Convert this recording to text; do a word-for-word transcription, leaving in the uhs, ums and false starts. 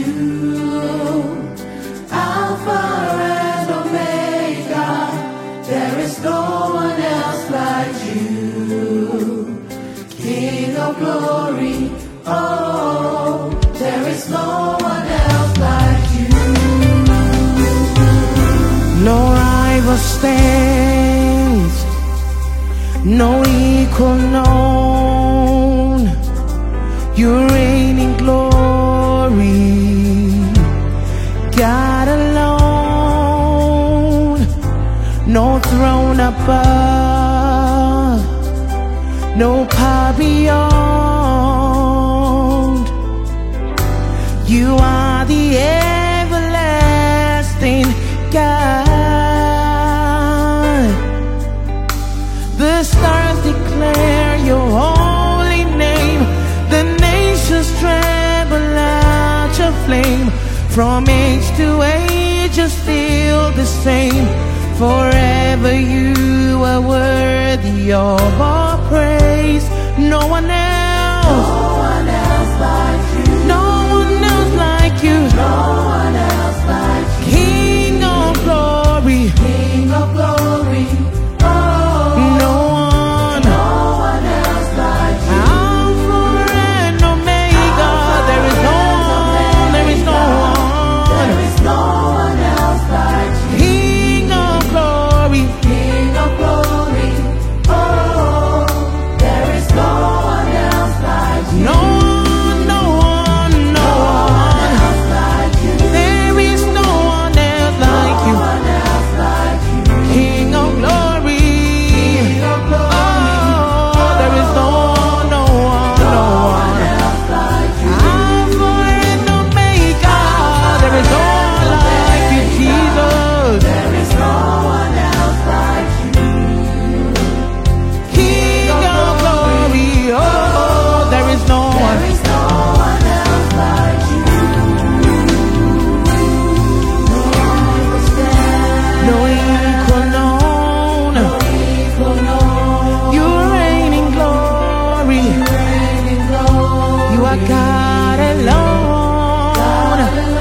you, Alpha and Omega. There is no one else like you, King of glory. Oh, there is no one else like you. No rival stands, no equal known. You reign in glory, God alone. No throne above, no power beyond. You are the everlasting God. The stars declare your holy name. The nations tremble at your flame. From age to age you're still the same. Forever you are worthy of our praise. No one else, no one else like you, no one else like you, no one else like you. King of glory, King of glory. Oh, no one, no one else like you. Alpha and Omega. There is no one, there is no one, There is no one else like you. King of glory, King of glory. Oh, there is no one else like you. no one, no one, no one. Else like you. There is no one else like No you, one else like you. King of glory. King of glory. Oh, there is no one, no one, no one. Else like you. Alpha and Omega. There is no one like you, Jesus. There is no one else like you. King of glory. Oh, there is no There one. is no one else like you. No one will stand. No equal known. No equal, no. You reign in glory. Reign in glory. You are God alone. God alone.